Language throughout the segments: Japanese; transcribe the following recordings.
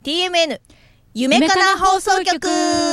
TMN 夢かな放送局。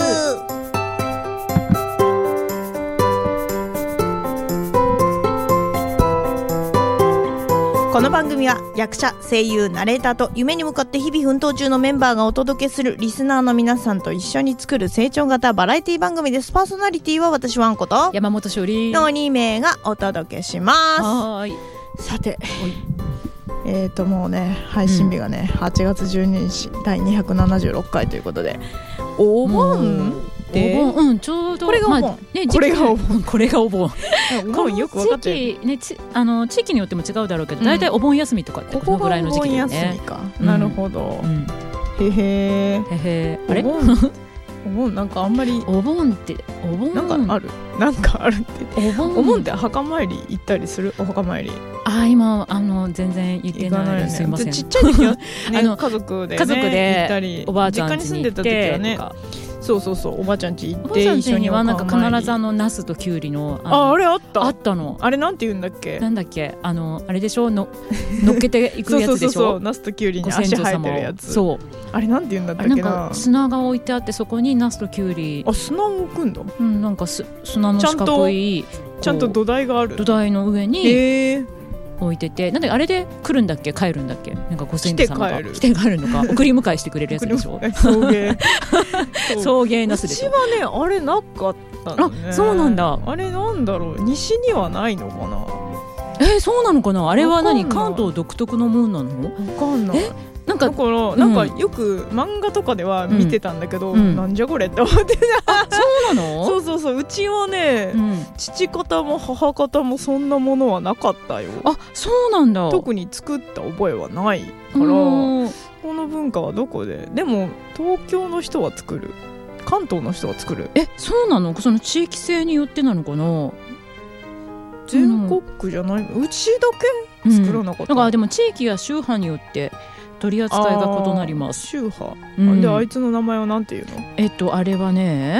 この番組は役者、声優、ナレーターと夢に向かって日々奮闘中のメンバーがお届けするリスナーの皆さんと一緒に作る成長型バラエティ番組です。パーソナリティは私ワンコと山本勝利の2名がお届けします。 はい。 さて、もうね配信日がね、8月12日第276回ということで、お盆で、 ちょうどこれがお盆、これがお盆これがお盆お盆よく分かってるね、地域によっても違うだろうけど、大体お盆休みとかってこのぐらいの時期だよね。 ここがお盆休みか、なるほど、へへあれお盆なんかあんまりお盆ってなんかあるってお盆って墓参り行ったりする？お墓参り今全然言ってないです、すいません。 ちっちゃい時は、ね、家族で行ったり、 おばあちゃん家に住んでた時はね、そうおばあちゃん家行って一緒にはなんか必ずナスとキュウリのあれあったの。 あれなんて言うんだっけ？ なんだっけ、あれでしょ、乗っけていくやつでしょ。 そうナスとキュウリに足生えてるやつ。そうあれなんて言うんだったっけな。 なんか砂が置いてあって、そこにナスとキュウリ、 砂を置くんだ。 なんか砂の四角いちゃんと土台がある。 土台の上に置いてて、なんであれで来るんだっけ、帰るんだっけ、なんかご先祖様が来て帰るのか、送り迎えしてくれるやつでしょ。 送迎送迎ナスでしょ。 うちはねあれなかったのね。 そうなんだ。 あれなんだろう、西にはないのかな。 そうなのかな。あれは何、関東独特のもんなの？ わかんない。なんかよく漫画とかでは見てたんだけど、なんじゃこれって思ってた。 そうなの？ そううちはね、父方も母方もそんなものはなかったよ。 そうなんだ。 特に作った覚えはないから、この文化はどこで。でも東京の人は作る、関東の人は作る。 そうなの？その地域性によってなのかな。 全国区じゃない、うちだけ作らなかった。 だからでも地域や宗派によって取り扱いが異なります。 宗派、であいつの名前はなんていうの？ あれはね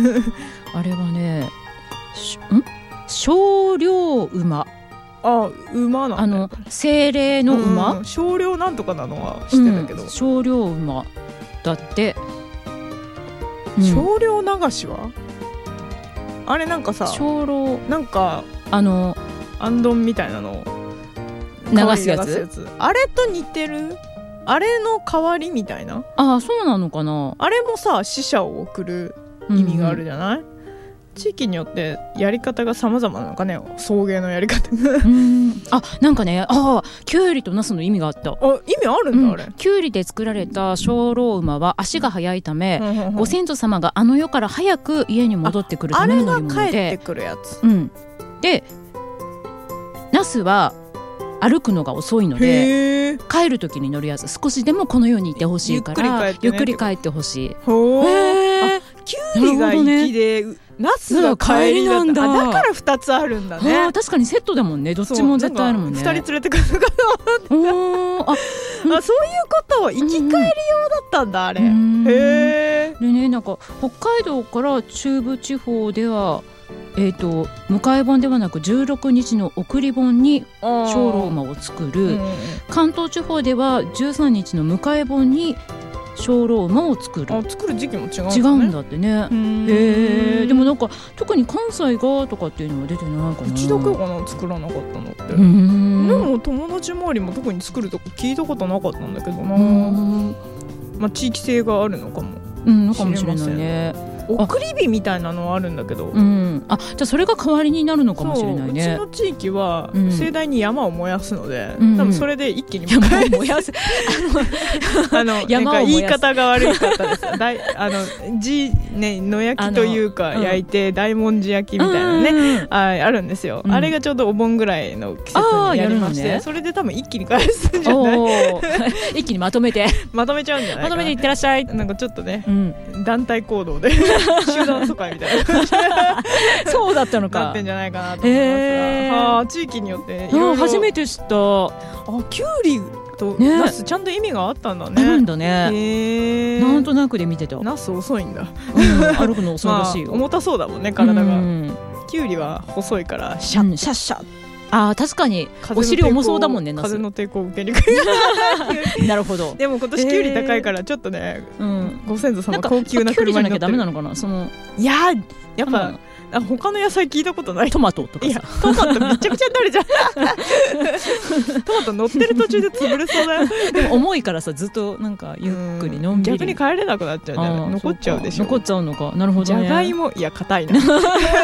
少量馬。 馬なんだ。 精霊の馬、 少量なんとかなのは知ってたけど、 少量馬だって。 少量流しはあれなんかさ、 少量なんかあんどんみたいなの流すやつ、 あれと似てる。あれの代わりみたいな。 そうなのかな。あれもさ、死者を送る意味があるじゃない？地域によってやり方が様々なのかね、送迎のやり方なんかね、キュウリとナスの意味があった。 意味あるんだ、あれ。 キュウリで作られた精霊馬は足が速いため、ご先祖様があの世から早く家に戻ってくるための乗り物で、 あれが帰ってくるやつ。 でナスは歩くのが遅いので、帰る時に乗るやつ。少しでもこの世にいてほしいからゆっくり帰ってほしい。 キュウリが行きでナスが帰りなんだ。だから2つあるんだね。 確かにセットだもんね。どっちも絶対あるもんね。 2人連れてくるのかと思ってそういうことを行き帰り用だったんだ、あれ。でね、なんか北海道から中部地方では迎え盆ではなく16日の送り盆に精霊馬を作る。関東地方では13日の迎え盆に精霊馬を作る。 作る時期も違うんだってね。でもなんか特に関西がとかっていうのは出てないかな。 うちだけかな、作らなかったのって。でも友達周りも特に作るとこ聞いたことなかったんだけどな。地域性があるのかもしれないね。送り火みたいなのはあるんだけど、じゃあそれが代わりになるのかもしれないね。 うちの地域は盛大に山を燃やすので、多分それで一気に山を燃やすなんか言い方が悪い方です野焼きというか焼いて大文字焼きみたいなね、あるんですよ。あれがちょうどお盆ぐらいの季節にやりまして、それで多分一気に返すんじゃない一気にまとめちゃうんじゃないかな。まとめていってらっしゃい。 なんかちょっとね、団体行動で集団疎開みたいな感じそうだったのか。 なってんじゃないかなと思いますが、地域によっていろいろ。 初めて知った。 キュウリとナスちゃんと意味があったんだね。 あるんだね。なんとなくで見てた。 ナス遅いんだ。 歩くの遅いらしいよ。 重たそうだもんね、体が。キュウリは細いからシャッシャッシャッ確かにお尻重そうだもんね。 風の抵抗を受けにくいなるほど。 でも今年キュウリ高いからちょっとね、ご先祖様高級な車に乗ってる。キュウリじゃなきゃダメなのかな。いややっぱ他の野菜聞いたことない。 トマトとかさ。 いやトマトめちゃくちゃになるじゃんトマト乗ってる途中で潰れそうだよでも重いからさ、ずっとなんかゆっくりのんびり。 逆に帰れなくなっちゃうんじゃない？残っちゃうでしょ。 残っちゃうのか。なるほどね。 じゃがいもいや硬いなやっ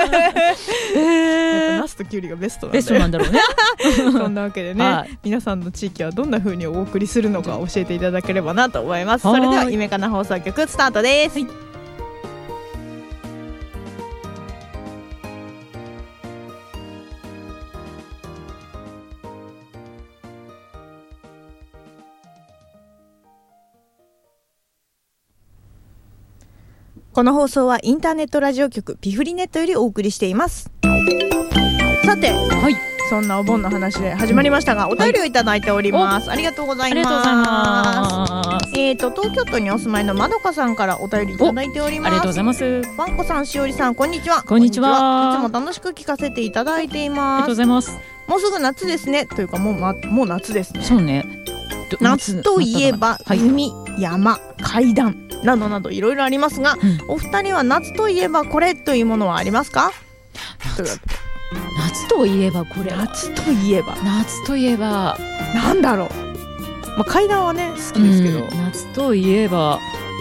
ぱナスとキュウリがベストなんだろうねそんなわけでね、皆さんの地域はどんな風にお送りするのか教えていただければなと思います。それでは夢かな放送局スタートです。この放送はインターネットラジオ局ピフリネットよりお送りしています。さて、そんなお盆の話で始まりましたが、お便りをいただいております。ありがとうございます。東京都にお住まいのまどかさんからお便りいただいております。 ありがとうございます。 わんこさん、しおりさん、こんにちは。 こんにちは。 いつも楽しく聞かせていただいています。 ありがとうございます。 もうすぐ夏ですね。というかもう夏ですね。 そうね。 夏といえば海、山、階段などなどいろいろありますが、お二人は夏といえばこれというものはありますか？ 夏といえばこれ。 夏といえばなんだろう。階段はね好きですけど、 夏といえば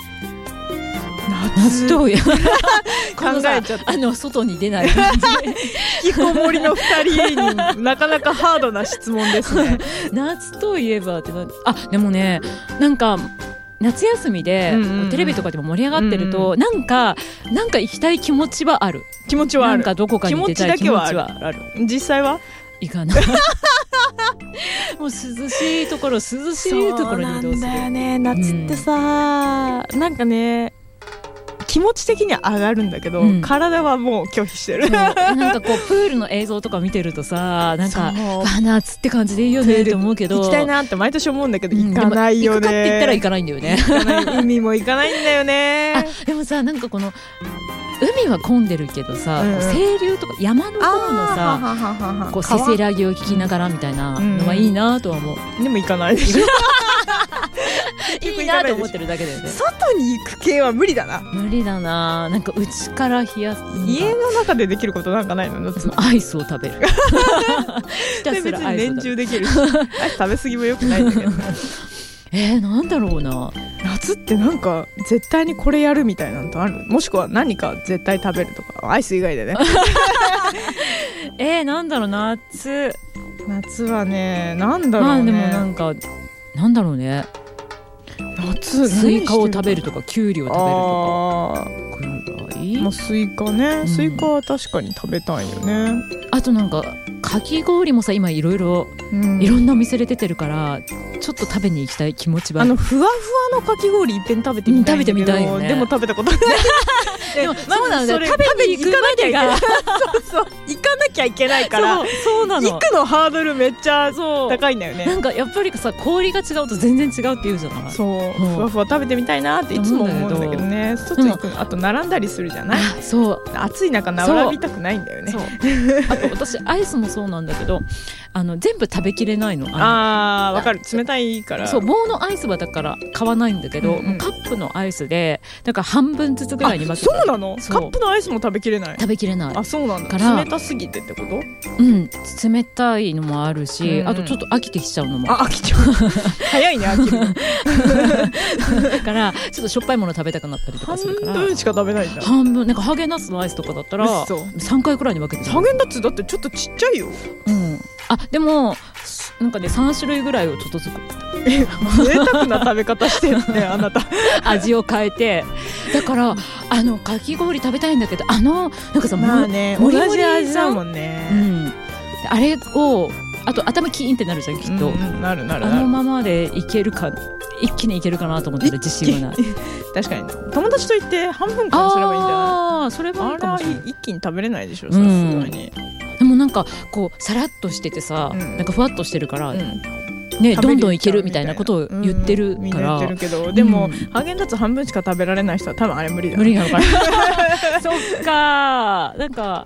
夏といえば考えちゃった外に出ない感じ引きこもりの2人になかなかハードな質問ですね夏といえばってでもね、なんか夏休みでテレビとかでも盛り上がってると、なんか行きたい気持ちはある。なんかどこかに出たい気持ちはある。 実際は行かないもう涼しいところに移動する。そうなんだよね。夏ってさ、なんかね気持ち的には上がるんだけど、体はもう拒否してる。 なんかこうプールの映像とか見てるとさ、なんか夏って感じでいいよねって思うけど、 行きたいなって毎年思うんだけど行かないよね。 行くかって言ったら行かないんだよね。 海も行かないんだよね。 でもさ、なんかこの海は混んでるけどさ、清流とか山の方のさ、こうせせらぎを聞きながらみたいなのはいいなとは思う。 でも行かないでしょいいなと思ってるだけだよね。 外に行く系は無理だな。 無理だな。なんか内から冷やす。 家の中でできることなんかないの？ アイスを食べるひたすらアイスを年中できるしアイス食べ過ぎもよくないんだけどなんだろうな。 夏ってなんか絶対にこれやるみたいなのとある？もしくは何か絶対食べるとか、アイス以外でねなんだろう。夏はね、なんだろうね。 でもなんかなんだろうね。スイカを食べるとかキュウリを食べるとかくらい。 スイカね、スイカは確かに食べたいよね。 あとなんかかき氷もさ、今いろいろいろんなお店で出てるから、ちょっと食べに行きたい気持ちは。 ふわふわのかき氷いっぺん食べてみたいんだけど、 食べてみたいよね。 でも食べたことないでもそうなんだよ。食べに行くまでがそう行かなきゃいけないから、 そうなの。 行くのハードルめっちゃ高いんだよね。 なんかやっぱりさ、氷が違うと全然違うって言うじゃない。 そう、ふわふわ食べてみたいなっていつも思うんだけどね。外行く、あと並んだりするじゃない。 そう、 暑い中並びたくないんだよね。 あと私アイスもそうなんだけど、全部食べきれないの。 わかる。冷たいから。 そう、棒のアイスはだから買わないんだけど、もうカップのアイスでだから半分ずつぐらいに分けて。 そうなの？カップのアイスも食べきれない。そうなんだ。冷たすぎてってこと？ 冷たいのもあるし、あとちょっと飽きてきちゃうのも。 飽きちゃう早いね、飽きるのだからちょっとしょっぱいもの食べたくなったりとかするから。 半分しか食べないんだ。 半分。なんかハーゲンダッツのアイスとかだったら3回くらいに分けてる。 ハーゲンダッツだってちょっとちっちゃいよ。 でもなんかね、3種類ぐらいをちょっとずつ贅沢な食べ方してるねあなた味を変えて。だからかき氷食べたいんだけど、なんかさ、 同じ味だもんね。 あれをあと頭キーンってなるじゃん、きっと。 なるままでいけるか、一気にいけるかなと思ったら自信はない。 確かに友達と言って半分間すればいいんじゃない？ それはいいかもしれない。 一気に食べれないでしょ、さすがに。 でもなんかこうさらっとしててさ、なんかふわっとしてるから、どんどんいけるみたいなことを言ってるから。みんな言ってるけど、でもハーゲンダッツ半分しか食べられない人は多分あれ無理だ。 無理なのかなそっか。なんか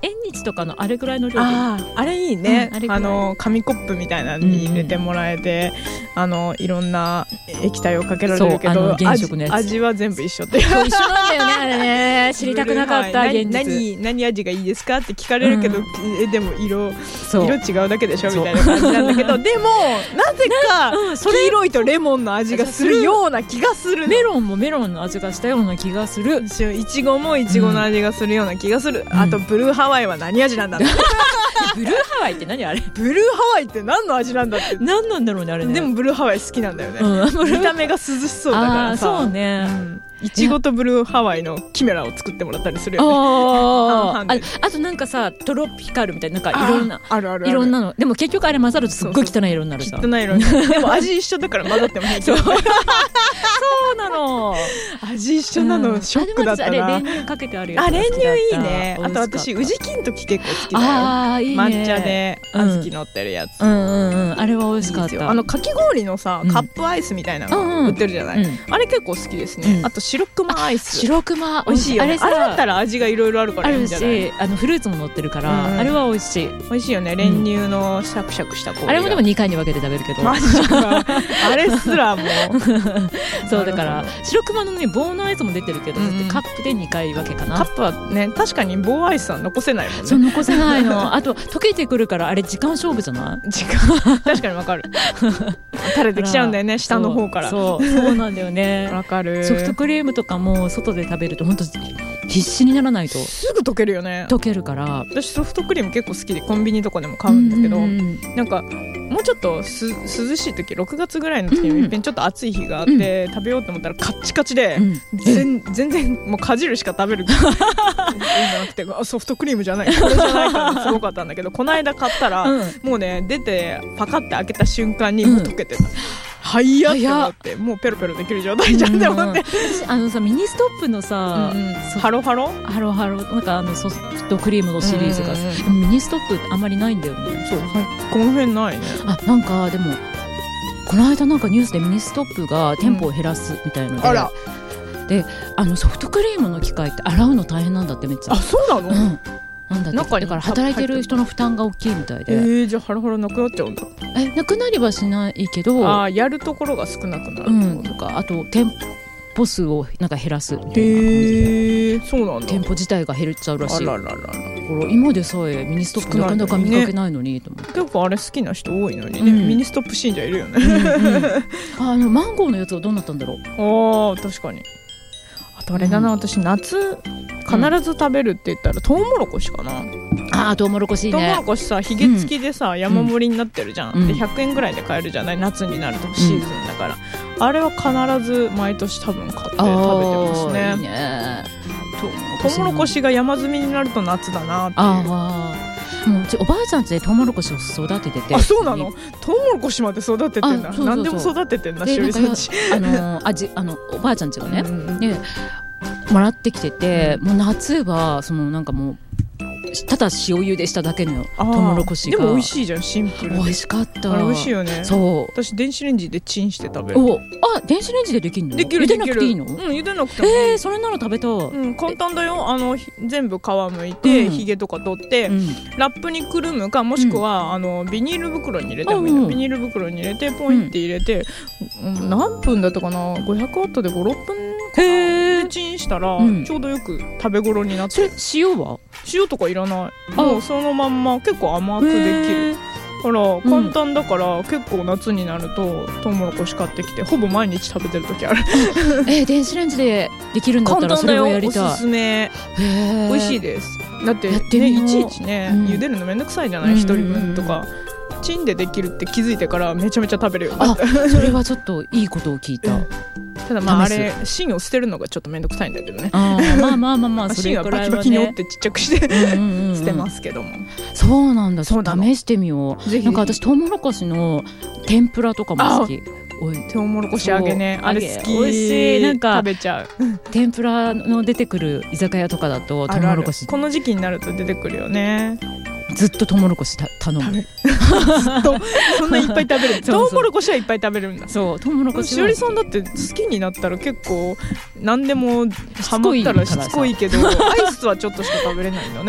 縁日とかのあれぐらいの量であれいいね、紙コップみたいなのに入れてもらえて、いろんな液体をかけられるけど味は全部一緒って一緒なんだよねあれね知りたくなかった現実何味がいいですかって聞かれるけど、でも色違うだけでしょみたいな感じなんだけどでもなぜか黄色いとレモンの味がするような気がする。 メロンもメロンの味がしたような気がする。 いちごもいちごの味がするような気がする。あとブルーハワイは何味なんだろうブルーハワイって何あれブルーハワイって何の味なんだって何なんだろうねあれね。でもブルーハワイ好きなんだよね、見た目が涼しそうだからさ。 そうね、 いちごとブルーハワイのキメラを作ってもらったりするよね。 あとなんかさトロピカルみたいな、なんかいろんないろんなの。でも結局あれ混ざるとすっごい汚い色になるさ。 汚い色になるでも味一緒だから混ざっても平気そうなの味一緒なの、ショックだったな。 練乳かけてあるやつ。 練乳いいね。あと私宇治金時結構好きだよ。いいね、抹茶で小豆乗ってるやつ、 あれは美味しかった。 かき氷のさカップアイスみたいなの売ってるじゃない、あれ結構好きですね。あと白熊アイス、 白熊美味しいよね。あれだったら味がいろいろあるからいいんじゃない。 あるしフルーツも乗ってるから、あれは美味しい。 美味しいよね。練乳のシャクシャクした氷が。 あれもでも2回に分けて食べるけど。 マジかあれすらもそうだから白熊のね棒のアイスも出てるけど、カップで2回分けかな。 カップはね確かに棒アイスは残せないもんね。 そう残せないのあと溶けてくるからあれ時間勝負じゃない。 時間確かに分かる垂れてきちゃうんだよね下の方から。 そうなんだよね分かる。 ソフトクリームとかも外で食べると本当必死にならないとすぐ溶けるよね。 溶けるから。 私ソフトクリーム結構好きでコンビニとかでも買うんだけど、なんかもうちょっと涼しい時6月ぐらいの時にいっぺんちょっと暑い日があって、食べようと思ったらカッチカチで、全然もうかじるしか食べるじゃなくてソフトクリームじゃないこれじゃないからすごかったんだけどこの間買ったら、もうね出てパカって開けた瞬間にもう溶けてた。はいやって思ってもうペロペロできる状態じゃんって思って、 さミニストップのさ、 ハロハロなんかソフトクリームのシリーズが、ミニストップあんまりないんだよね。 そうこの辺ないね。 なんかでもこの間なんかニュースでミニストップが店舗を減らすみたいので、でソフトクリームの機械って洗うの大変なんだってめっちゃ。 そうなの？ なんだってだから働いてる人の負担が大きいみたいで。 じゃあハラハラなくなっちゃうんだ。 なくなりはしないけどやるところが少なくなるとか、あと店舗数をなんか減らすみたいな感じで。 そうなんだ。 店舗自体が減っちゃうらしい。今でさえミニストップなかなか見かけないのにと思って。 結構あれ好きな人多いのにね、ミニストップ信者いるよね。 マンゴーのやつはどうなったんだろう。 確かに。あとあれだな、私夏必ず食べるって言ったらトウモロコシかな。 トウモロコシいいね。 トウモロコシさヒゲ付きでさ、山盛りになってるじゃん、で100円ぐらいで買えるじゃない。夏になるとシーズンだから、あれは必ず毎年多分買って食べてますね。 いいね。 トウモロコシが山積みになると夏だなっていう。 もううちおばあちゃんちでトウモロコシを育ててて。 そうなの。トウモロコシまで育ててんだ。何でも育ててんだ。しおりさんちおばあちゃんちがね、でもらってきてて、もう夏はなんかもうただ塩茹でしただけのトウモロコシが。 でも美味しいじゃん、シンプルで。 美味しかった。 あれ美味しいよね。 そう。 私電子レンジでチンして食べる。 電子レンジでできるの？ できる。 茹でなくていいの？ 茹でなくてもいい。 それなら食べたい。 簡単だよ。全部皮むいて、ヒゲとか取って、ラップにくるむか、もしくはビニール袋に入れてもいいの。ビニール袋に入れてポインって入れて、何分だったかな、500ワットで5、6分でチンしたらちょうどよく食べ頃になって。 塩は？ 塩とかいらない。もうそのまんま結構甘くできるから簡単だから、結構夏になるとトウモロコシ買ってきてほぼ毎日食べてる時ある。 電子レンジでできるんだったらそれをやりたい。 おすすめ。美味しいです。だってね、いちいちね、茹でるのめんどくさいじゃない、1人分とか。チンでできるって気づいてからめちゃめちゃ食べるよ。 それはちょっといいことを聞いた。 ただあれ芯を捨てるのがちょっとめんどくさいんだけどね。 まあ芯はバキバキに折ってちっちゃくして捨てますけども。 そうなんだ。試してみよう。なんか私トウモロコシの天ぷらとかも好き。 トウモロコシ揚げね、あれ好き。 美味しい。なんか食べちゃう。 天ぷらの出てくる居酒屋とかだとトウモロコシ、 この時期になると出てくるよね。 ずっとトウモロコシ頼む。 ずっとそんないっぱい食べる。トウモロコシはいっぱい食べるんだ。 そう、トウモロコシ。 しおりさんだって好きになったら結構何でもハマったらしつこいけど、アイスはちょっとしか食べれないんだね。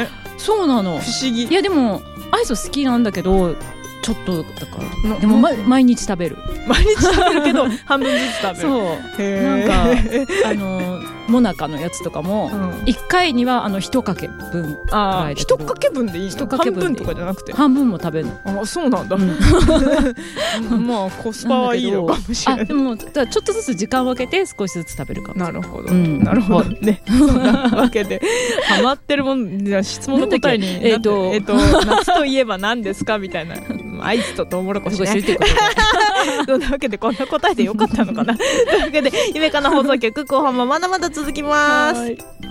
そうなの。 不思議。 いやでもアイス好きなんだけどちょっとだからでも、毎日食べる。 毎日食べるけど半分ずつ食べる。 そうなんかモナカのやつとかも1回には1かけ分ぐらいだけど。 1かけ分でいいの？半分とかじゃなくて半分も食べるの。 あ、そうなんだ。まあコスパはいいのかもしれない。 でもちょっとずつ時間を空けて少しずつ食べるかも。 なるほど、なるほどね。そんなわけでハマってるもん。じゃあ質問の答えに夏といえば何ですかみたいな。アイスとトウモロコシね。そんなわけでこんな答えでよかったのかな。というわけで夢かな放送局後半もまだまだ続きます。